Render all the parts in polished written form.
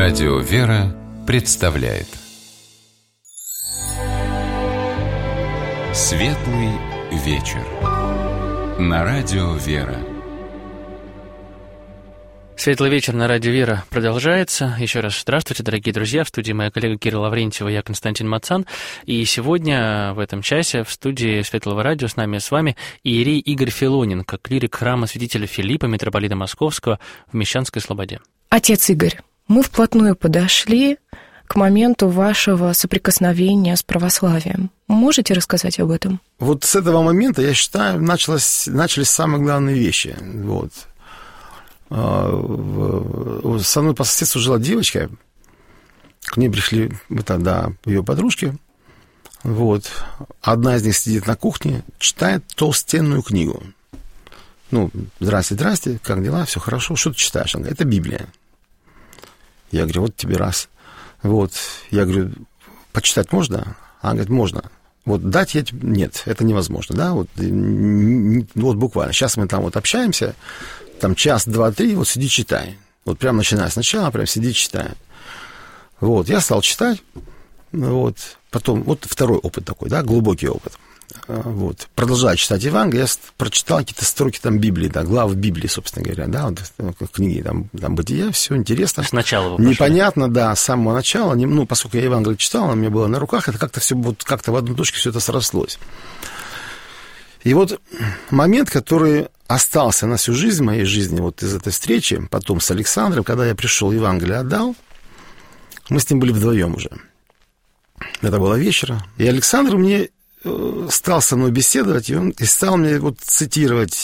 Радио «Вера» представляет Светлый вечер на Радио «Вера». Светлый вечер на Радио «Вера» продолжается. Еще раз здравствуйте, дорогие друзья. В студии моя коллега Кира Лаврентьева, я Константин Мацан. И сегодня в этом часе в студии Светлого радио с нами и с вами иерей Игорь Филонин, как клирик храма святителя Филиппа, митрополита Московского в Мещанской Слободе. Отец Игорь, мы вплотную подошли к моменту вашего соприкосновения с православием. Можете рассказать об этом? Вот с этого момента, я считаю, начались самые главные вещи. Вот. Со мной по соседству жила девочка, к ней пришли тогда ее подружки. Вот. Одна из них сидит на кухне, читает толстенную книгу. Ну, здрасте, как дела, все хорошо, что ты читаешь? Она говорит, это Библия. Я говорю, вот тебе раз. Вот. Я говорю, почитать можно? Она говорит, можно. Вот дать я тебе... Нет, это невозможно, да? Вот буквально. Сейчас мы там вот общаемся, там час, два, три, вот сиди, читай. Вот прям начиная сначала, прям сиди, читай. Вот, я стал читать, вот, потом, вот второй опыт такой, да, глубокий опыт. Вот, продолжая читать Евангелие, я прочитал какие-то строки там Библии, да, главы Библии, собственно говоря, да, вот, книги, там Бытия, все интересно. Сначала вы непонятно, да, с самого начала, ну, поскольку я Евангелие читал, оно у меня было на руках, это как-то все, вот как-то в одну точку все это срослось. И вот момент, который остался на всю жизнь, в моей жизни, вот из этой встречи, потом с Александром, когда я пришел, Евангелие отдал, мы с ним были вдвоем уже. Это было вечером. И Александр мне стал со мной беседовать, и стал мне вот цитировать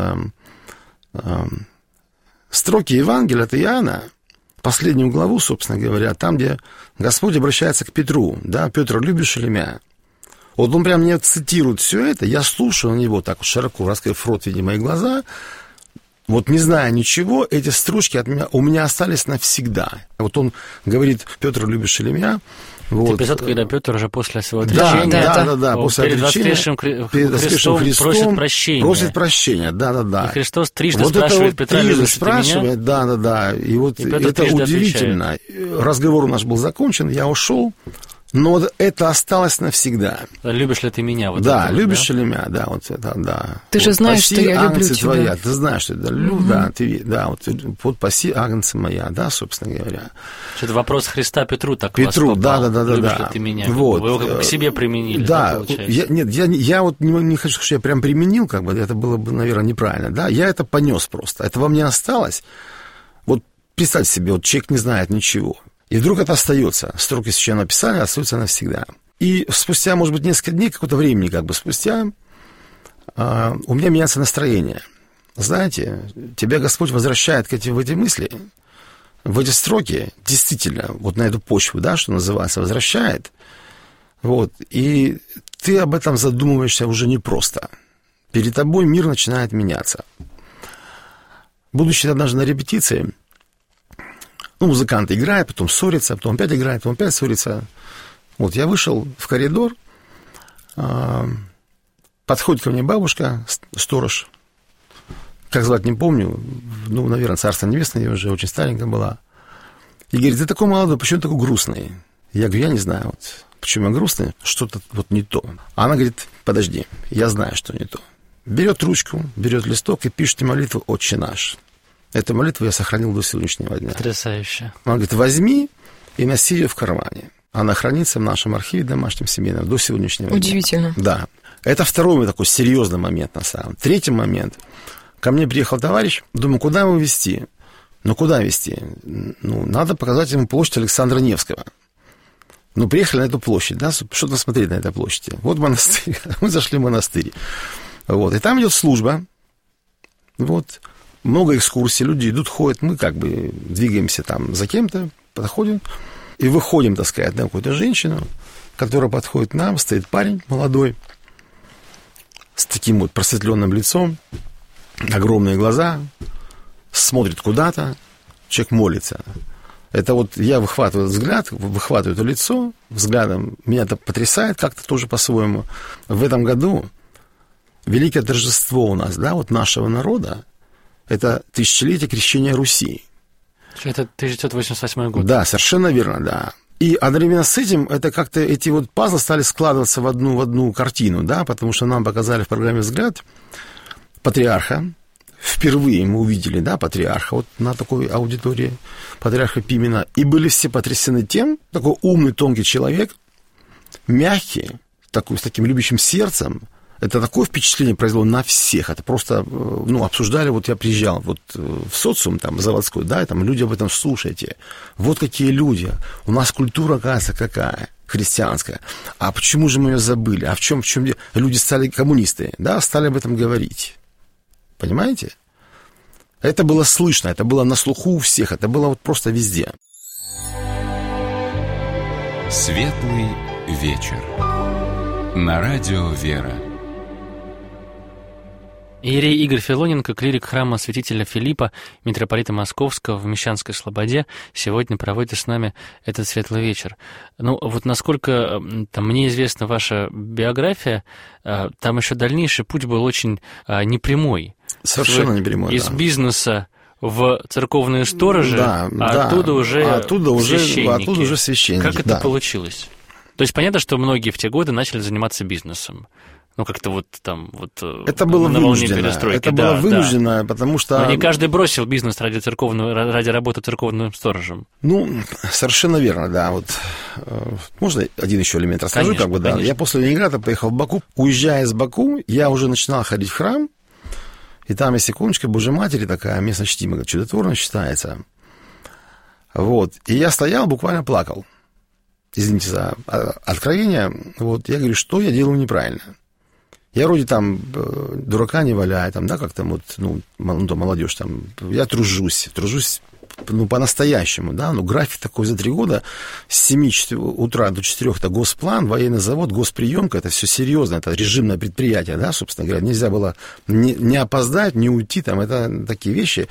строки Евангелия от Иоанна, последнюю главу, собственно говоря, там, где Господь обращается к Петру, да, «Петр, любишь ли меня?» Вот он прям мне цитирует все это, я слушаю на него так вот широко, раскрыв рот, видя мои глаза, вот не зная ничего, эти строчки у меня остались навсегда. Вот он говорит, «Петр, любишь ли меня?» Вот. Это эпизод, когда Петр уже после своего отречения, да, после перед отречения, Христом просит прощения. Просит прощения, да. И Христос трижды спрашивает вот Петра, любишь ли меня? Да. И вот и Петр это удивительно. Отвечает. Разговор наш был закончен, я ушел. Но вот это осталось навсегда. Любишь ли ты меня? Вот да, это, любишь ли меня, да, вот это, да. Ты же знаешь, паси, что я люблю агнцы тебя. Твоя, ты знаешь, что это да, ты, да, вот паси, агнцы моя, да, собственно говоря. Это вопрос Христа Петру так Петру, вас попал. да. Любишь ли ты меня? Вот. Вы его как бы к себе применили, да, получается? Я вот не хочу сказать, что я прям применил, как бы, это было бы, наверное, неправильно, да, я это понес просто, это во мне осталось. Вот представьте себе, вот человек не знает ничего. И вдруг это остается. Строки Священного Писания остаются навсегда. И спустя, может быть, несколько дней, какое-то времени как бы спустя, у меня меняется настроение. Знаете, тебя Господь возвращает в эти мысли, в эти строки, действительно, вот на эту почву, да, что называется, возвращает. Вот, и ты об этом задумываешься уже непросто. Перед тобой мир начинает меняться. Будучи однажды на репетиции, музыканты играют, потом ссорятся, потом опять играют, потом опять ссорятся. Вот я вышел в коридор, подходит ко мне бабушка, сторож, как звать не помню, наверное, Царство Небесное, я уже очень старенькая была, и говорит, ты такой молодой, почему ты такой грустный? Я говорю, я не знаю, вот, почему я грустный, что-то вот не то. Она говорит, подожди, я знаю, что не то. Берет ручку, берет листок и пишет молитву «Отче наш». Эту молитву я сохранил до сегодняшнего дня. Потрясающе. Она говорит, возьми и носи ее в кармане. Она хранится в нашем архиве домашнем семейном до сегодняшнего дня. Удивительно. Да. Это второй такой серьезный момент, на самом деле. Третий момент. Ко мне приехал товарищ, думаю, куда его везти? Куда везти? Надо показать ему площадь Александра Невского. Приехали на эту площадь, да, что-то смотреть на этой площади. Вот монастырь. Мы зашли в монастырь. Вот. И там идет служба. Вот. Много экскурсий, люди идут, ходят, мы как бы двигаемся там за кем-то, подходим и выходим, так сказать, на какую-то женщину, которая подходит к нам, стоит парень молодой, с таким вот просветленным лицом, огромные глаза, смотрит куда-то, человек молится. Это вот я выхватываю взгляд, выхватываю это лицо, взглядом меня это потрясает как-то тоже по-своему. В этом году великое торжество у нас, да, вот нашего народа, это тысячелетие крещения Руси. Это 1988 год. Да, совершенно верно, да. И одновременно с этим это как-то эти вот пазлы стали складываться в одну картину, да, потому что нам показали в программе «Взгляд» патриарха. Впервые мы увидели, да, патриарха вот на такой аудитории, патриарха Пимена, и были все потрясены тем, такой умный, тонкий человек, мягкий, такой, с таким любящим сердцем. Это такое впечатление произвело на всех. Это просто, обсуждали, вот я приезжал вот в социум, там, заводской, да, и там люди об этом слушайте. Вот какие люди. У нас культура, оказывается, какая? Христианская. А почему же мы ее забыли? А в чем дело? Люди стали коммунисты, да, стали об этом говорить. Понимаете? Это было слышно, это было на слуху у всех, это было вот просто везде. Светлый вечер. На радио «Вера». Иерей Игорь Филоненко, клирик храма святителя Филиппа, митрополита Московского в Мещанской Слободе, сегодня проводит с нами этот светлый вечер. Ну, вот насколько мне известна ваша биография, там еще дальнейший путь был очень непрямой. Совершенно непрямой, из бизнеса в церковные сторожи, оттуда уже священники. Как это получилось? То есть понятно, что многие в те годы начали заниматься бизнесом. Ну, как-то вот там вот это было на волне вынуждено. перестройки. Это было вынуждено, потому что... Но не каждый бросил бизнес ради работы церковным сторожем. Ну, совершенно верно, да. Вот можно один еще элемент расскажу? Конечно, да. Я после Ленинграда поехал в Баку. Уезжая из Баку, я уже начинал ходить в храм, и там есть иконочка Божьей Матери такая, местно чтимая, чудотворно считается. Вот. И я стоял, буквально плакал. Извините за откровение. Вот. Я говорю, что я делаю неправильно? Я вроде там дурака не валяю, там, да, как там вот, молодежь там. Я тружусь, по-настоящему, да, график такой за 3 года, с 7 утра до 4 это госплан, военный завод, госприемка, это все серьезно, это режимное предприятие, да, собственно говоря, нельзя было не опоздать, не уйти, там, это такие вещи,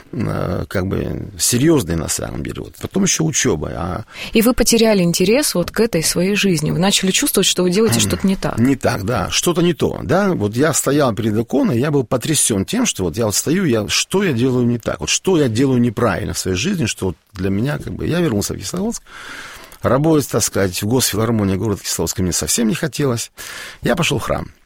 как бы, серьезные на самом деле, вот. Потом еще учеба. И вы потеряли интерес вот к этой своей жизни, вы начали чувствовать, что вы делаете что-то не так. Не так, да, что-то не то, да, вот я стоял перед иконой, я был потрясен тем, что вот я вот стою, что я делаю не так, вот что я делаю неправильно в своей жизни, что вот для меня, как бы, я вернулся в Кисловодск, работать, так сказать, в госфилармонии города Кисловодска мне совсем не хотелось. Я пошел в храм,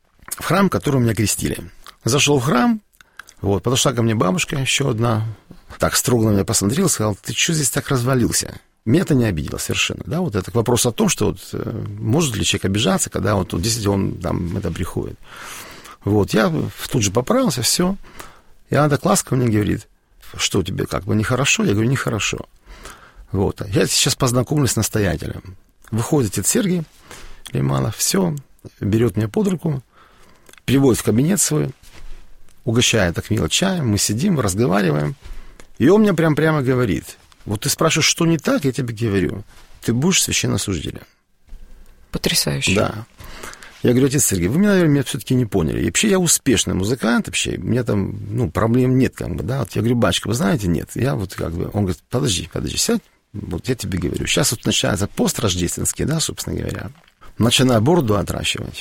в который меня крестили. Зашел в храм, вот, подошла ко мне бабушка еще одна, так строго на меня посмотрела, сказала, ты что здесь так развалился? Меня это не обидело совершенно, да, вот это вопрос о том, что вот может ли человек обижаться, когда вот действительно он там это приходит. Вот, я тут же поправился, все, и она так ласково мне говорит, что тебе как бы нехорошо? Я говорю, нехорошо. Вот. Я сейчас познакомлюсь с настоятелем. Выходит отец Сергий Лиманов, все, берет меня под руку, приводит в кабинет свой, угощает так мило чаем, мы сидим, разговариваем, и он мне прямо говорит, вот ты спрашиваешь, что не так, я тебе говорю, ты будешь священнослужителем. Потрясающе. Да. Я говорю, отец Сергей, вы, наверное, меня все-таки не поняли. И вообще я успешный музыкант, вообще, у меня там, проблем нет, как бы, да. Вот я говорю, батюшка, вы знаете, нет. Я вот как бы, он говорит, подожди, сядь, вот я тебе говорю. Сейчас вот начинается пост рождественский, да, собственно говоря. Начинаю бороду отращивать.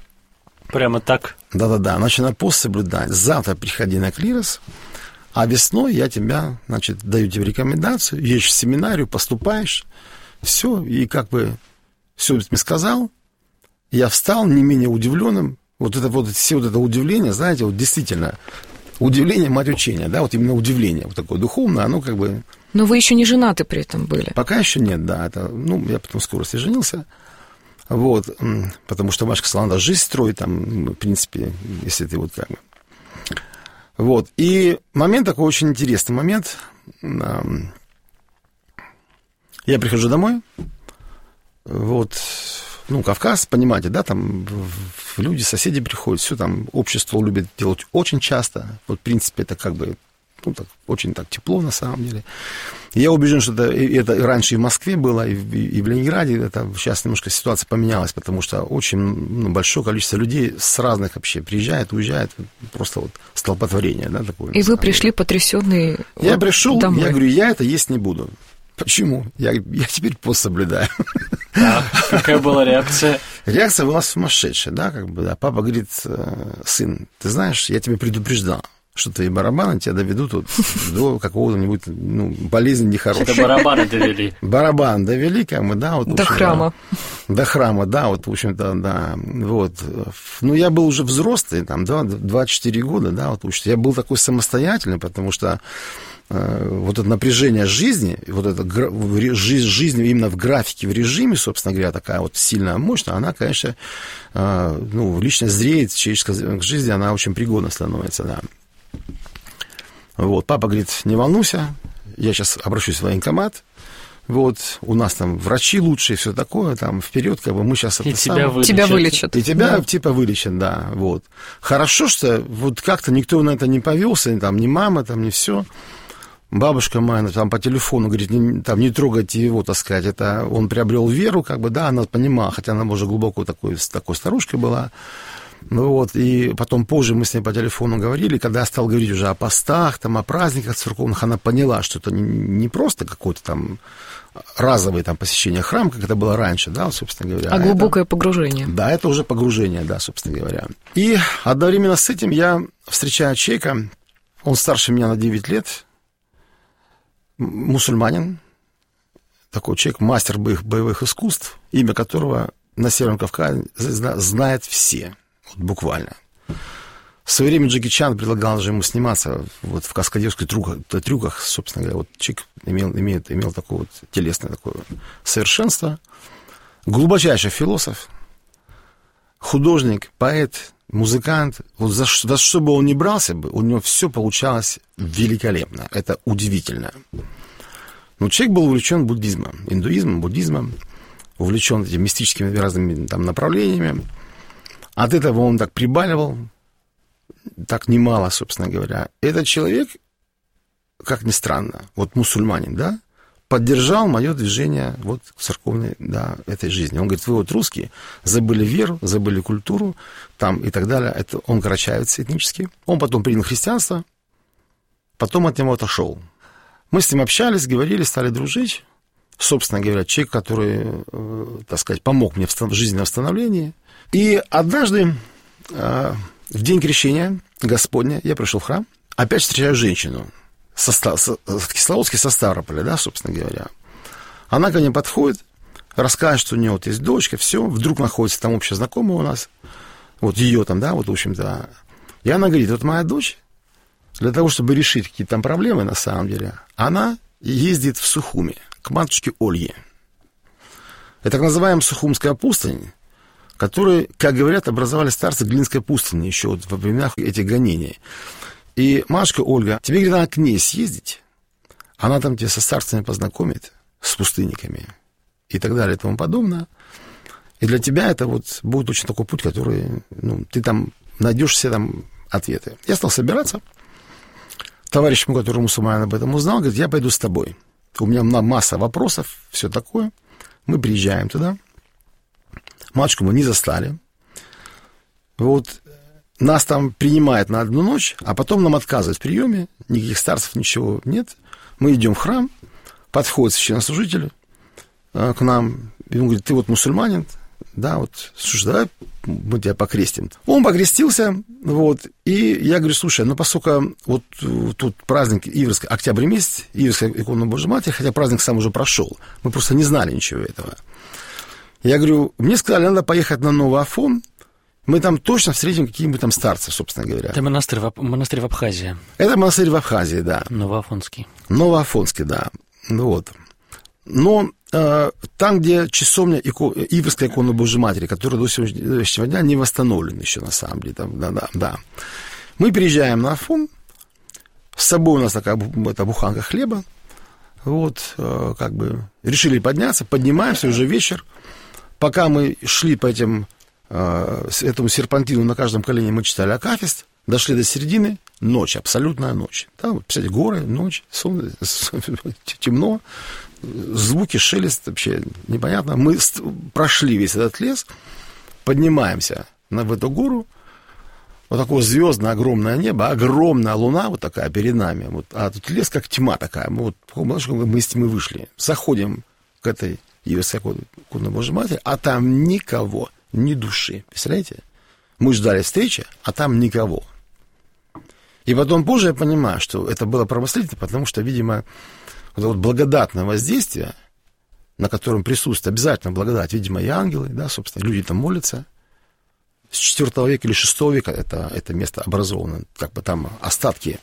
Прямо так? Да-да-да, начинаю пост соблюдать. Завтра приходи на клирос, а весной я тебя, значит, даю тебе рекомендацию, едешь в семинарию, поступаешь, все, и как бы все мне сказал. Я встал не менее удивленным. Все это удивление, знаете, вот действительно, удивление, мать учения, да, вот именно удивление, вот такое духовное, оно как бы... Но вы еще не женаты при этом были? Пока еще нет, да, это, я потом в скорости женился, вот, потому что батюшка сказал, надо жизнь строить, там, в принципе, если ты вот как бы... Вот, и момент такой очень интересный момент, я прихожу домой, вот... Кавказ, понимаете, да, там люди, соседи приходят, все там, общество любит делать очень часто. Вот, в принципе, это как бы, так, очень так тепло на самом деле. Я убежден, что это раньше и в Москве было, и в Ленинграде. Это сейчас немножко ситуация поменялась, потому что очень большое количество людей с разных вообще приезжает, уезжает, просто вот столпотворение, да, такое. И вы пришли потрясенный Я пришел, домой. Я говорю, я это есть не буду. Почему? Я теперь пост соблюдаю. Какая была реакция? Реакция была сумасшедшая, да, как бы, да. Папа говорит, сын, ты знаешь, я тебя предупреждал, что твои барабаны тебя доведут вот до какого-нибудь, болезни нехорошей. Это барабаны довели. Барабан довели, как бы, да. Вот, до храма. До храма, да, вот, в общем-то, да. Вот. Я был уже взрослый, там, 24 года, да, вот, я был такой самостоятельный, потому что вот это напряжение жизни, вот эта жизнь именно в графике, в режиме, собственно говоря, такая вот сильная, мощная, она, конечно, лично зреет, человеческая жизнь, она очень пригодна становится, да. Вот, папа говорит, не волнуйся, я сейчас обращусь в военкомат, вот, у нас там врачи лучшие, все такое, там, вперед, как бы мы сейчас... И тебя вылечат. И тебя, типа, вылечат, да, вот. Хорошо, что вот как-то никто на это не повелся, там, ни мама, там, ни все. Бабушка моя там по телефону говорит, не трогайте его, так сказать, это он приобрел веру, как бы, да, она понимала, хотя она уже глубоко такой старушкой была. Вот, и потом позже мы с ней по телефону говорили, когда я стал говорить уже о постах, там, о праздниках церковных, она поняла, что это не просто какое-то там разовое там посещение храма, как это было раньше, да, собственно говоря. А глубокое погружение. Да, это уже погружение, да, собственно говоря. И одновременно с этим я встречаю человека, он старше меня на 9 лет, мусульманин, такой человек, мастер боевых искусств, имя которого на Северном Кавказе знают все, вот буквально. В свое время Джеки Чан предлагал же ему сниматься вот в каскадерских трюках, собственно говоря, вот человек имел такое вот телесное такое совершенство, глубочайший философ, художник, поэт, музыкант, вот за что бы он ни брался бы, у него все получалось великолепно, это удивительно. Но человек был увлечен буддизмом, индуизмом, буддизмом, увлечен этими мистическими разными там направлениями. От этого он так прибаливал, так немало, собственно говоря. Этот человек, как ни странно, вот мусульманин, да, поддержал мое движение вот церковной, да, этой жизни. Он говорит, вы вот русские, забыли веру, забыли культуру, там и так далее. Это он карачаевец этнически. Он потом принял христианство, потом от него отошел. Мы с ним общались, говорили, стали дружить. Собственно говоря, человек, который, так сказать, помог мне в жизненном становлении. И однажды, в день крещения Господня, я пришел в храм, опять встречаю женщину, Кисловодский со Ставрополя, да, собственно говоря. Она ко мне подходит, рассказывает, что у нее вот есть дочка, все, вдруг находится там общая знакомая у нас, вот ее там, да, вот, в общем-то. И она говорит, вот моя дочь, для того, чтобы решить какие-то там проблемы, на самом деле, она ездит в Сухуми, к матушке Ольге. Это так называемая Сухумская пустынь, которую, как говорят, образовали старцы Глинской пустыни еще вот во временах этих гонений. И матушка Ольга, тебе, говорит, надо к ней съездить, она там тебя со старцами познакомит, с пустынниками и так далее и тому подобное. И для тебя это вот будет очень такой путь, который, ты там найдешь все там ответы. Я стал собираться. Товарищ мой, который мусульманин об этом узнал, говорит, я пойду с тобой. У меня масса вопросов, все такое. Мы приезжаем туда. Матушку мы не застали. Вот нас там принимают на одну ночь, а потом нам отказывают в приеме. Никаких старцев, ничего нет. Мы идем в храм, подходит священнослужитель к нам. И он говорит, ты вот мусульманин? Да, вот, слушай, давай мы тебя покрестим. Он покрестился, вот, и я говорю, слушай, поскольку вот тут праздник Иверский, октябрь месяц, Иверская икона Божьей Матери, хотя праздник сам уже прошел, мы просто не знали ничего этого. Я говорю, мне сказали, надо поехать на Новый Афон, мы там точно встретим какие-нибудь там старцев, собственно говоря. Это монастырь в Абхазии. Это монастырь в Абхазии, да. Новоафонский. Новоафонский, да. Вот. Но там, где часовня Иверской иконы Божьей Матери, которая до сегодняшнего дня не восстановлена еще, на самом деле. Там, да. Мы приезжаем на Афон, с собой у нас такая буханка хлеба, вот, как бы, решили подняться, поднимаемся, уже вечер. Пока мы шли по этому серпантину, на каждом колене мы читали акафист, дошли до середины, ночь, абсолютная ночь. Да, вот, представляете, горы, ночь, темно, звуки, шелест, вообще непонятно. Мы прошли весь этот лес, поднимаемся в эту гору, вот такое звездное огромное небо, огромная луна вот такая перед нами, вот, а тут лес как тьма такая. Мы из тьмы вышли, заходим к этой Иверской иконе Божьей Матери, а там никого, ни души. Представляете? Мы ждали встречи, а там никого. И потом позже я понимаю, что это было промыслительно, потому что, видимо, вот это благодатное воздействие, на котором присутствует обязательно благодать, видимо, и ангелы, да, собственно, люди там молятся. С IV века или VI века это место образовано, как бы там остатки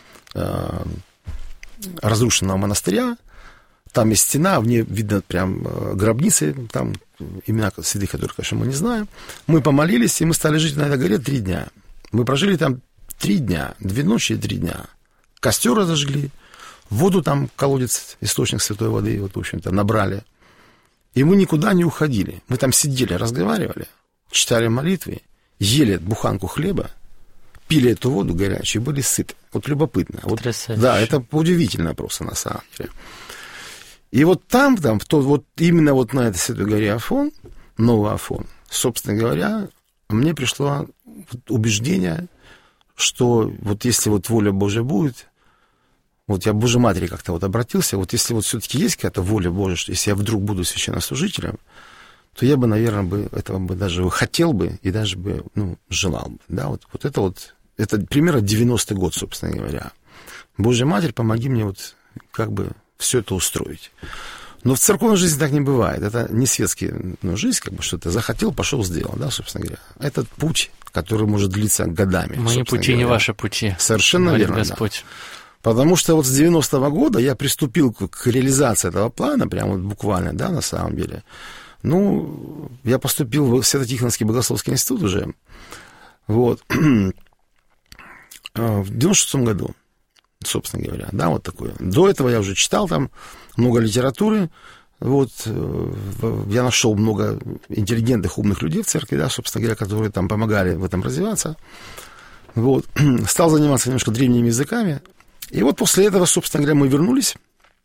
разрушенного монастыря. Там есть стена, в ней видно прям гробницы, там имена святых, которых, конечно, мы не знаем. Мы помолились, и мы стали жить на этой горе 3 дня. Мы прожили там 3 дня, 2 ночи и 3 дня. Костер разожгли, воду там, колодец, источник святой воды, вот, в общем-то, набрали. И мы никуда не уходили. Мы там сидели, разговаривали, читали молитвы, ели буханку хлеба, пили эту воду горячую и были сыты. Вот любопытно. Вот, да, это удивительно просто на самом деле. И вот там вот именно вот на этой святой горе Афон, Новый Афон, собственно говоря, мне пришло убеждение, что вот если вот воля Божья будет, вот я к Божьей Матери как-то вот обратился, вот если вот все-таки есть какая-то воля Божья, что если я вдруг буду священнослужителем, то я бы, наверное, этого бы даже хотел бы и даже бы, желал бы. Да, вот это примерно 90-й год, собственно говоря. Божья Матерь, помоги мне вот как бы все это устроить. Но в церковной жизни так не бывает. Это не светская жизнь, как бы что-то захотел, пошел, сделал, да, собственно говоря. Это путь, который может длиться годами. Мои пути говоря. Не ваши пути. Совершенно верно, Господь. Да. Потому что вот с 90-го года я приступил к реализации этого плана, прямо вот буквально, да, на самом деле. Я поступил в Свято-Тихоновский богословский институт уже, вот, в 96-м году. Собственно говоря, да, вот такое. До этого я уже читал там много литературы, вот, я нашел много интеллигентных, умных людей в церкви, да, собственно говоря, которые там помогали в этом развиваться, вот, стал заниматься немножко древними языками, и вот после этого, собственно говоря, мы вернулись,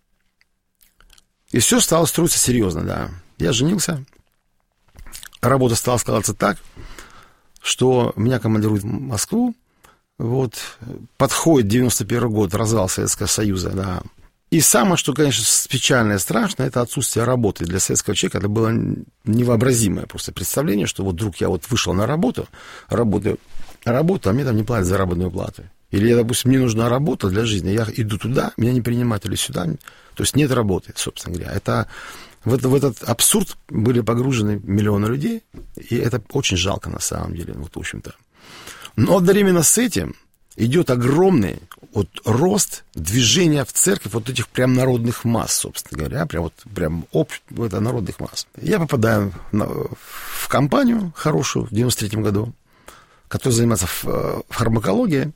и все стало строиться серьезно, да. Я женился, работа стала складываться так, что меня командируют в Москву. Вот, подходит 91 год, развал Советского Союза, да. И самое, что, конечно, печальное и страшное, это отсутствие работы. Для советского человека это было невообразимое просто представление, что вот вдруг я вот вышел на работу, а мне там не платят заработную плату. Или, допустим, мне нужна работа для жизни, я иду туда, меня не принимают, или сюда, то есть нет работы, собственно говоря. Это в этот абсурд были погружены миллионы людей, и это очень жалко на самом деле, вот, в общем-то. Но одновременно с этим идет огромный рост движения в церковь вот этих прям народных масс, собственно говоря, прям народных масс. Я попадаю в компанию хорошую в 93-м году, которая занимается фармакологией,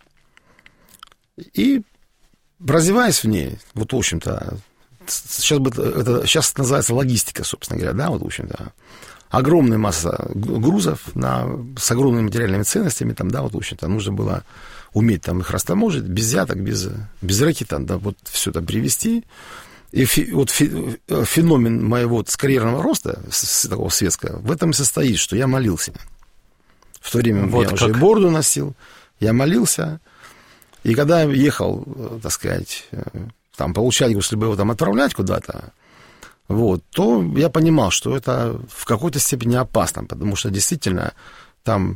и развиваясь в ней, вот, в общем-то, сейчас это называется логистика, собственно говоря, да, вот, в общем-то, огромная масса грузов с огромными материальными ценностями, там, да, вот, в общем-то, нужно было уметь там их растаможить, без взяток, без рэкета, там, да, вот все это привезти. И феномен моего карьерного роста, такого светского, в этом и состоит, что я молился. В то время вот я уже и бороду носил, я молился, и когда я ехал, так сказать, там, получать, если бы его там отправлять куда-то, вот, то я понимал, что это в какой-то степени опасно, потому что действительно там,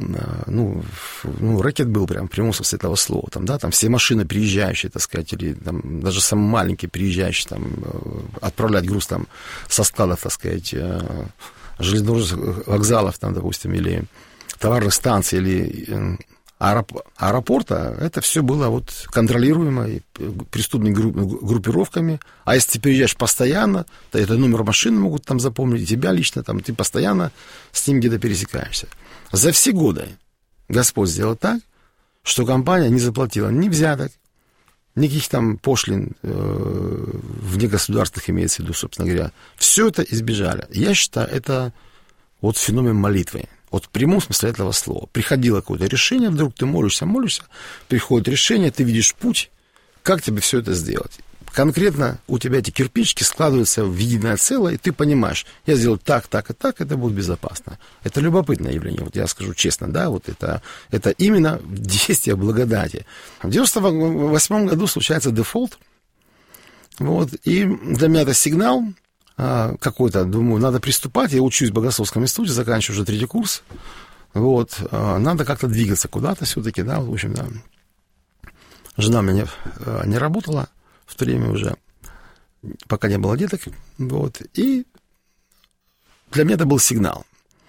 рэкет был прям в прямом смысле этого слова, там, да, там все машины приезжающие, так сказать, или там даже самые маленькие приезжающие, там, отправлять груз там со складов, так сказать, железнодорожных вокзалов, там, допустим, или товарных станций, или аэропорта, это все было вот контролируемо преступными группировками. А если ты приезжаешь постоянно, то это номер машины могут там запомнить, и тебя лично, там, ты постоянно с ним где-то пересекаешься. За все годы Господь сделал так, что компания не заплатила ни взяток, никаких там пошлин вне государственных, имеется в виду, собственно говоря. Все это избежали. Я считаю, это вот феномен молитвы. Вот в прямом смысле этого слова. Приходило какое-то решение, вдруг ты молишься, приходит решение, ты видишь путь, как тебе все это сделать. Конкретно у тебя эти кирпичики складываются в единое целое, и ты понимаешь, я сделал так, так и так, это будет безопасно. Это любопытное явление, вот я скажу честно, да, вот это именно действие благодати. В 98 году случается дефолт, вот, и для меня это сигнал какой-то, думаю, надо приступать, я учусь в богословском институте, заканчиваю уже 3-й курс, вот, надо как-то двигаться куда-то все-таки, да, в общем, да. Жена у меня не работала в то время уже, пока не было деток. Вот. И для меня это был сигнал.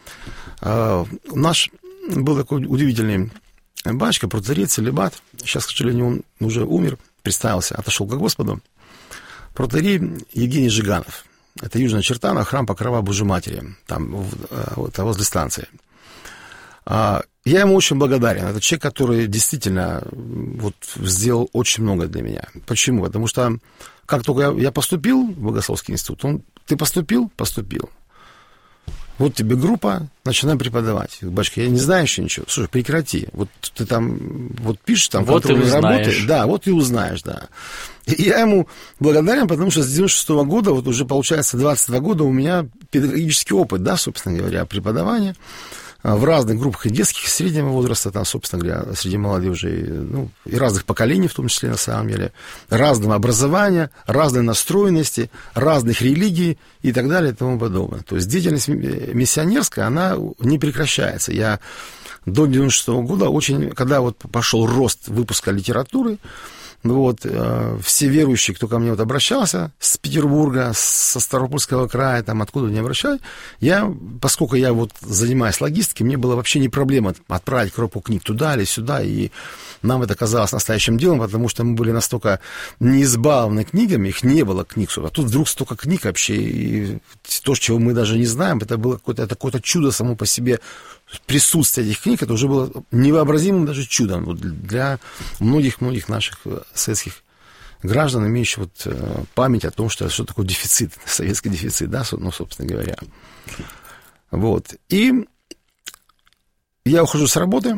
Наш был такой удивительный батюшка, протоиерей, целибат. Сейчас, к сожалению, он уже умер, представился, отошел к Господу. Протоиерей Евгений Жиганов. Это Южная Чертана, храм Покрова Божьей Матери, там, вот, возле станции. Я ему очень благодарен. Это человек, который действительно вот, сделал очень много для меня. Почему? Потому что как только я поступил в Богословский институт, ты поступил? Поступил. Вот тебе группа, начинаем преподавать. Батюшка, я не знаю еще ничего. Слушай, прекрати. Вот ты там вот пишешь, там вот контрольные работы. Да, вот и узнаешь, да. И я ему благодарен, потому что с 96-го года, вот уже получается 22 года у меня педагогический опыт, да, собственно говоря, преподавания в разных группах и детских, и среднего возраста, там, собственно говоря, среди молодежи, ну, и разных поколений, в том числе, на самом деле, разного образования, разной настроенности, разных религий и так далее и тому подобное. То есть деятельность миссионерская, она не прекращается. Я до 96-го года очень, когда вот пошел рост выпуска литературы, вот, все верующие, кто ко мне вот обращался с Петербурга, со Ставропольского края, там откуда не обращались, поскольку я вот занимаюсь логистикой, мне было вообще не проблема отправить коробку книг туда или сюда, и нам это казалось настоящим делом, потому что мы были настолько не избалованы книгами, их не было книг, а тут вдруг столько книг вообще, и то, чего мы даже не знаем, это было какое-то чудо само по себе. Присутствие этих книг, это уже было невообразимым даже чудом вот для многих-многих наших советских граждан, имеющих вот память о том, что такое дефицит, советский дефицит, да, ну, собственно говоря. Вот. И я ухожу с работы,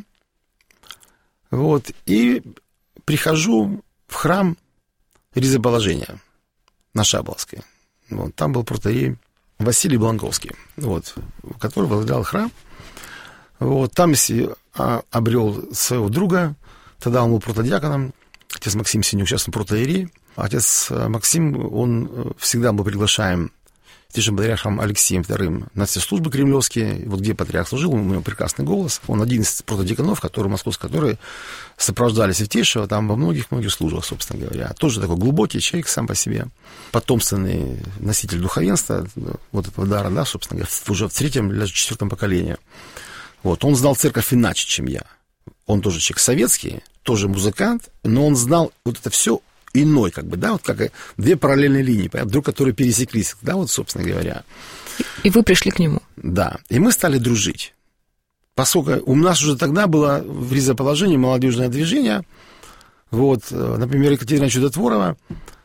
вот, и прихожу в храм Ризоположения на Шаболовской. Вот, там был протоиерей Василий Бланковский, вот, который возглавлял храм. Вот, там обрел своего друга, тогда он был протодиаконом, отец Максим Синюк, сейчас он протоиерей. Отец Максим, он всегда был приглашаем святейшим патриархом Алексеем II на все службы кремлевские, вот где патриарх служил, у него прекрасный голос, он один из протодиаконов, которые сопровождали святейшего там во многих-многих службах, собственно говоря. Тоже такой глубокий человек сам по себе, потомственный носитель духовенства, вот этого дара, да, собственно говоря, уже в 3-м или даже 4-м поколении. Вот, он знал церковь иначе, чем я. Он тоже человек советский, тоже музыкант, но он знал вот это все иной, как бы, да, вот как две параллельные линии, вдруг которые пересеклись, да, вот, собственно говоря. И вы пришли к нему. Да, и мы стали дружить. Поскольку у нас уже тогда было в Ризоположении молодежное движение, вот, например, Екатерина Чудотворова,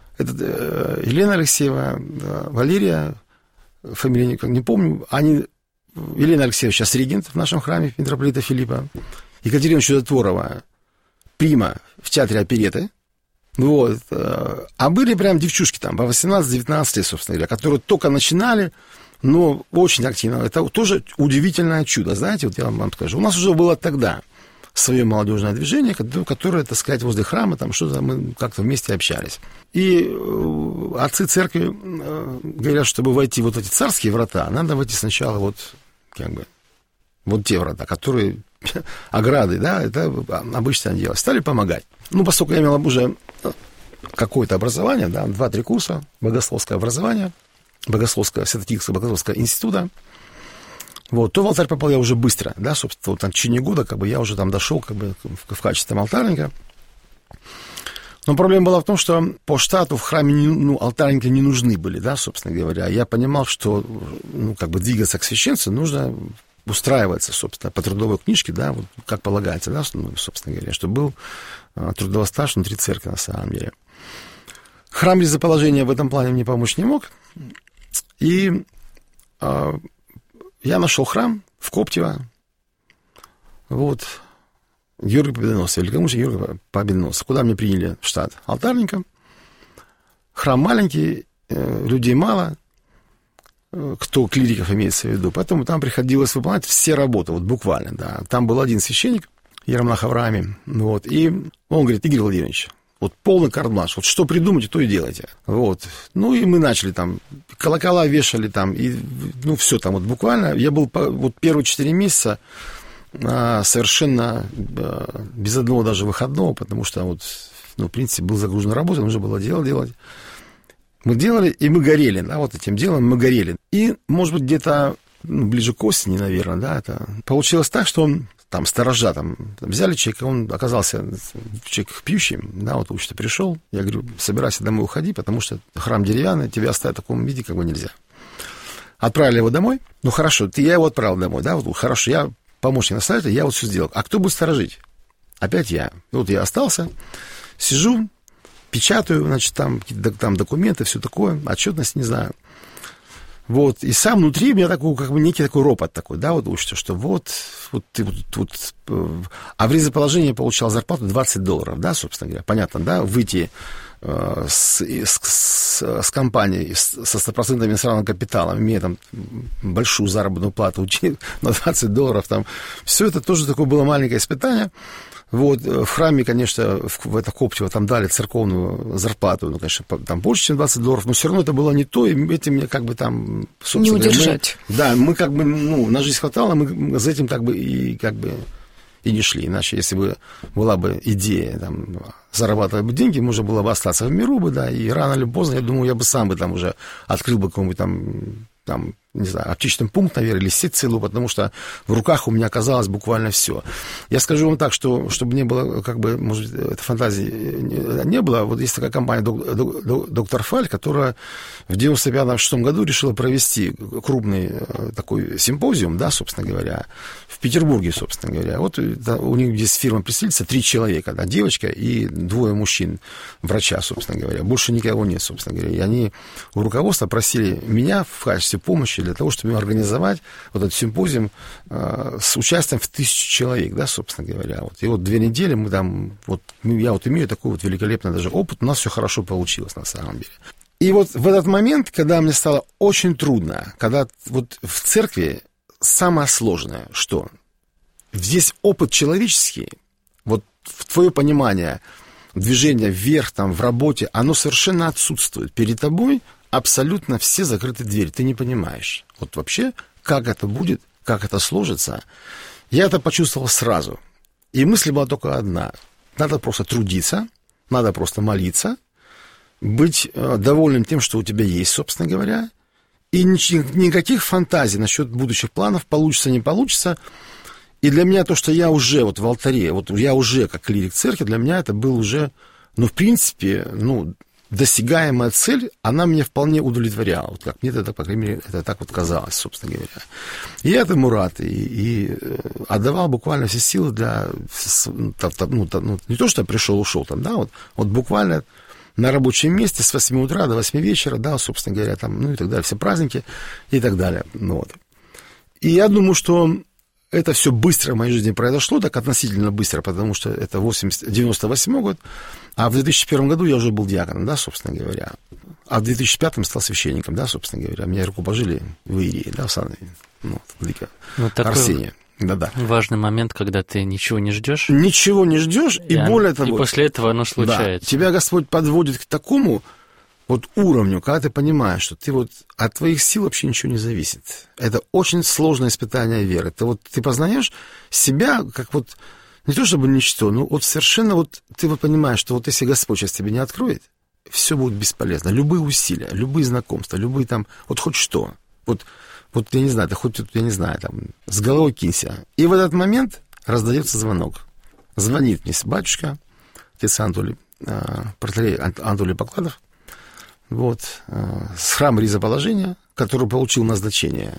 Елена Алексеева, Валерия, фамилию не помню, Елена Алексеевна сейчас регент в нашем храме митрополита Филиппа, Екатерина Чудотворова, прима в театре оперетты, вот, а были прям девчушки там по 18-19 лет, собственно говоря, которые только начинали, но очень активно. Это тоже удивительное чудо, знаете, вот я вам скажу. У нас уже было тогда свое молодежное движение, которое, так сказать, возле храма, там что-то мы как-то вместе общались. И отцы церкви говорят, чтобы войти в вот эти царские врата, надо войти сначала вот, как бы, вот те врата, которые ограды, да, это обычное дело. Стали помогать. Ну, поскольку я имел уже какое-то образование, да, 2-3 курса, богословское образование, Свято-Тихого Богословского института, вот, то в алтарь попал я уже быстро, да, собственно, вот, там, в течение года, как бы, я уже там дошел, как бы, в качестве алтарника. Но проблема была в том, что по штату в храме, алтарники не нужны были, да, собственно говоря. Я понимал, что, как бы, двигаться к священству нужно устраиваться, собственно, по трудовой книжке, да, вот, как полагается, да, собственно говоря, чтобы был трудовой стаж внутри церкви, на самом деле. Храм Ризоположения в этом плане мне помочь не мог. И я нашел храм в Коптево, вот, Георгий Победоносцев, Великомученик Георгий Победоносцев, куда мне приняли в штат алтарника. Храм маленький, людей мало, кто клириков имеется в виду, поэтому там приходилось выполнять все работы, вот буквально, да. Там был один священник, Еромонах Авраамий, вот, и он говорит: Игорь Владимирович, вот полный карт-бланш, вот что придумаете, то и делайте. Вот. Ну, и мы начали там, колокола вешали там, и, все там вот буквально. Я был вот первые 4 месяца совершенно без одного даже выходного, потому что вот но, в принципе, был загружен работой, нужно было дело делать. Мы делали, и мы горели, да, вот этим делом мы горели. И, может быть, где-то ближе к осени, наверное, да, это получилось так, что там сторожа там взяли человека, он оказался человек пьющим, да, вот учитель пришел, я говорю, собирайся домой, уходи, потому что храм деревянный, тебя оставить в таком виде как бы нельзя. Отправили его домой, ну, хорошо, я его отправил домой, да, вот, хорошо, я помощник настоятеля, я вот все сделал. А кто будет сторожить? Опять я. Вот я остался, сижу, печатаю, значит, там какие-то там документы, все такое, отчетность, не знаю. Вот, и сам внутри у меня такой, как бы некий такой ропот такой, да, вот учится, что вот ты вот, а в ризоположении я получал зарплату $20, да, собственно говоря, понятно, да, выйти с компанией со 100% иностранным капиталом, имея там большую заработную плату на $20, там, все это тоже такое было маленькое испытание. Вот, в храме, конечно, в это Коптево там дали церковную зарплату, ну, конечно, там больше, чем $20, но все равно это было не то, и этим мне как бы там... Не удержать. Мы как бы, ну, на жизнь хватало, мы за этим как бы и не шли. Иначе, если бы была бы идея там, зарабатывать бы деньги, можно было бы остаться в миру бы, да, и рано или поздно, я думаю, я бы сам бы там уже открыл бы какой-нибудь там, не знаю, аптечный пункт, наверное, или сеть целую, потому что в руках у меня оказалось буквально все. Я скажу вам так, что, чтобы не было, как бы, может быть, этой фантазии не было, вот есть такая компания «Доктор Фаль», которая в 1995 году решила провести крупный такой симпозиум, да, собственно говоря, в Петербурге, собственно говоря. Вот у них здесь фирма представительства 3 человека, да, девочка и 2 мужчин, врача, собственно говоря. Больше никого нет, собственно говоря. И они у руководства просили меня в качестве помощи для того, чтобы организовать вот этот симпозиум с участием в 1000 человек, да, собственно говоря. Вот. И вот 2 недели мы там, вот, я вот имею такой вот великолепный даже опыт, у нас все хорошо получилось на самом деле. И вот в этот момент, когда мне стало очень трудно, когда вот в церкви самое сложное, что здесь опыт человеческий, вот в твое понимание движения вверх там в работе, оно совершенно отсутствует. Перед тобой абсолютно все закрыты двери, ты не понимаешь. Вот вообще, как это будет, как это сложится. Я это почувствовал сразу. И мысль была только одна. Надо просто трудиться, надо просто молиться, быть довольным тем, что у тебя есть, собственно говоря, и никаких фантазий насчет будущих планов, получится, не получится. И для меня то, что я уже вот в алтаре, вот я уже как клирик церкви, для меня это был уже, ну, в принципе, ну, досягаемая цель, она меня вполне удовлетворяла. Вот как мне это, по крайней мере, это так вот казалось, собственно говоря. И я этому рад, и отдавал буквально все силы для, ну, не то, что я пришел, ушел там, да, вот буквально на рабочем месте с 8 утра до 8 вечера, да, собственно говоря, там, ну и так далее, все праздники и так далее. Ну, вот. И я думаю, что это все быстро в моей жизни произошло, так относительно быстро, потому что это 98 год, а в 2001 году я уже был диаконом, да, собственно говоря. А в 2005 стал священником, да, собственно говоря. Меня рукоположили в Иерии, да, в сан, ну, владыка Арсения. Да-да. Важный момент, когда ты ничего не ждешь. Ничего не ждешь, и более того... И после этого оно случается. Да, тебя Господь подводит к такому вот уровню, когда ты понимаешь, что ты вот от твоих сил вообще ничего не зависит. Это очень сложное испытание веры. Ты познаешь себя как вот, не то чтобы ничто, но вот совершенно вот ты вот понимаешь, что вот если Господь сейчас тебе не откроет, все будет бесполезно. Любые усилия, любые знакомства, любые там, вот хоть что. Вот я не знаю, ты хоть, я не знаю, там, с головой кинься. И в этот момент раздается звонок. Звонит мне батюшка, отец Анатолий, протоиерей Анатолий Покладов, вот, с храма ризоположения, который получил назначение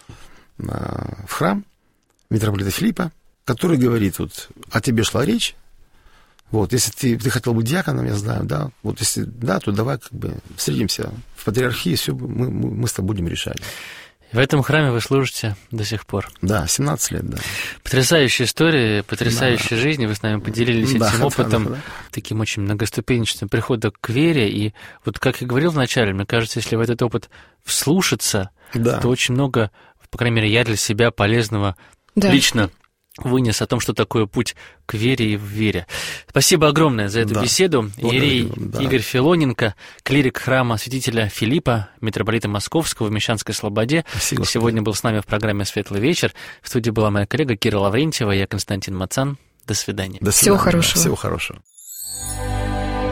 в храм митрополита Филиппа, который говорит, вот, о тебе шла речь, вот, если ты хотел быть диаконом, я знаю, да, вот, если да, то давай, как бы, встретимся в патриархии, все, мы с тобой будем решать. В этом храме вы служите до сих пор. Да, 17 лет, да. Потрясающая история, потрясающая жизнь. Вы с нами поделились этим опытом, таким очень многоступенчатым прихода к вере. И вот, как я говорил вначале, мне кажется, если в этот опыт вслушаться, то очень много, по крайней мере, я для себя полезного лично вынес о том, что такое путь к вере и в вере. Спасибо огромное за эту беседу. Иерей Игорь Филоненко, клирик храма святителя Филиппа, митрополита Московского в Мещанской Слободе. Спасибо. Сегодня был с нами в программе «Светлый вечер». В студии была моя коллега Кира Лаврентьева, я Константин Мацан. До свидания. До свидания. Всего хорошего. Всего хорошего.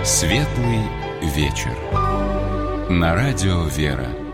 Светлый вечер. На радио «Вера».